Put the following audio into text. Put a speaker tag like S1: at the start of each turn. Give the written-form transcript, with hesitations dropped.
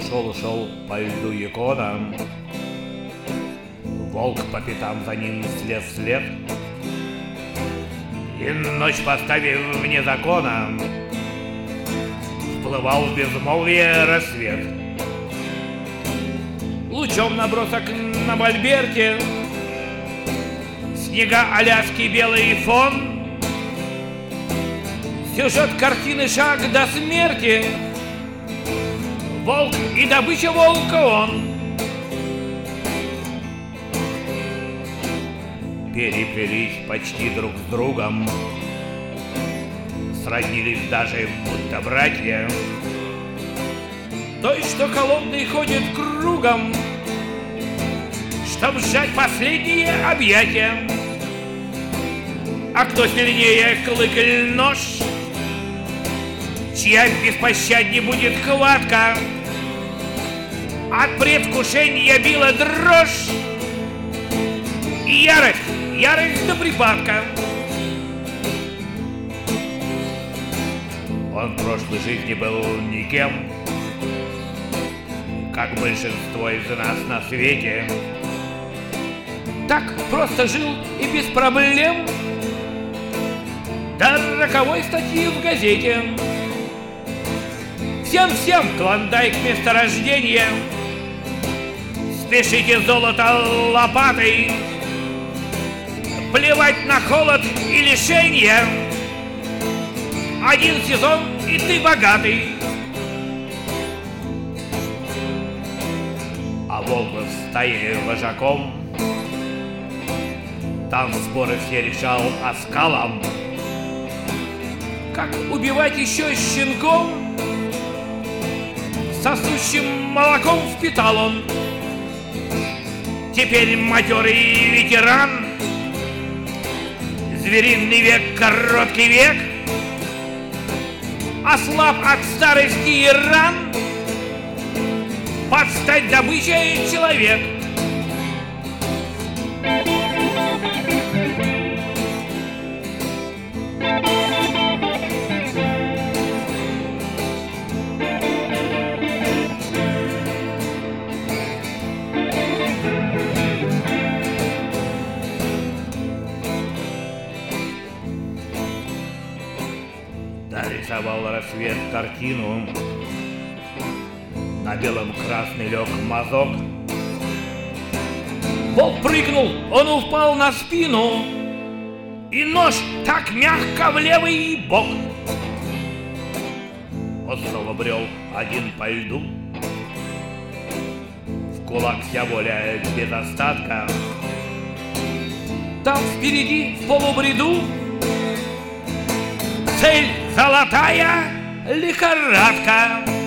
S1: шел по льду Якона. Волк по пятам за ним след вслед, и ночь, поставив вне закона, вплывал в безмолвие рассвет. Лучом набросок на мольберте, снега Аляски, белый фон, сюжет картины «Шаг до смерти», волк и добыча волка он. Переплелись почти друг с другом, сроднились даже будто братья. Той, что холодный ходит кругом, чтоб сжать последние объятия. А кто сильнее, клык или нож, чья беспощадней будет хватка? От предвкушения била дрожь, и ярость до припадка. Он в прошлой жизни был никем, как большинство из нас на свете. Так просто жил и без проблем, до роковой статьи в газете. Всем клондайк месторождения, спешите золото лопатой, плевать на холод и лишения. Один сезон, и ты богатый. А волк в стае вожаком, там споры все решал оскалом. Как убивать еще щенком, сосущим молоком впитал он. Теперь матерый ветеран, звериный век, короткий век, ослаб от старости и ран, под стать добычей человек. Нарисовал рассвет картину, на белом красный лег мазок. Волк прыгнул, он упал на спину, и нож так мягко в левый бок. Он снова брел один по льду, в кулак вся воля без остатка. Там впереди в полубреду цель — золотая лихорадка.